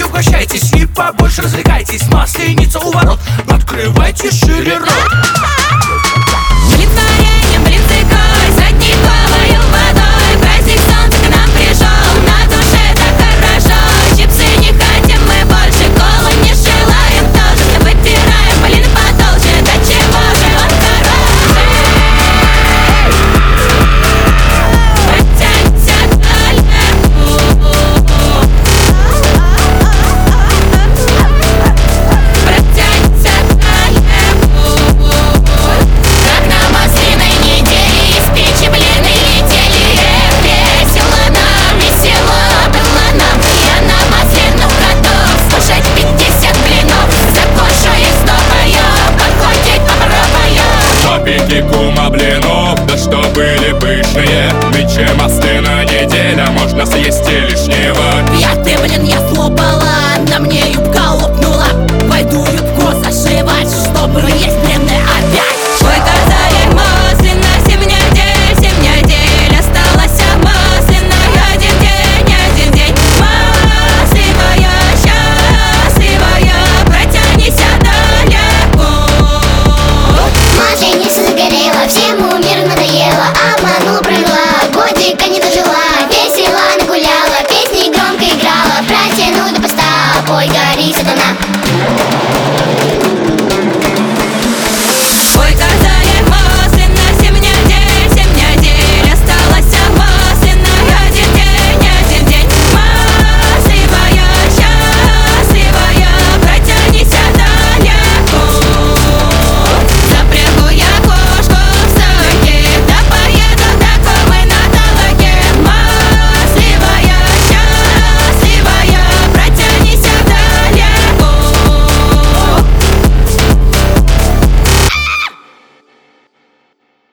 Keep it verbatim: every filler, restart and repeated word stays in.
Приходите, угощайтесь и побольше развлекайтесь. Масленица у ворот, открывайте шире рот. Блин, варенье, блин, цикой, садниковою водой. Праздник солнца к нам пришел, на душе так хорошо. Чипсы не хотим мы больше, колу не желаем тоже. Вытираем, блин, потолще, до чего же он хороший. Протянься далеко, протянься далеко. Как на масляной неделе из печи блины летели. Эх, весело нам, весело было нам. Я на масляных готов скушать пятьдесят блинов. Закушаю и снова я, подходить попробую. Папики, кум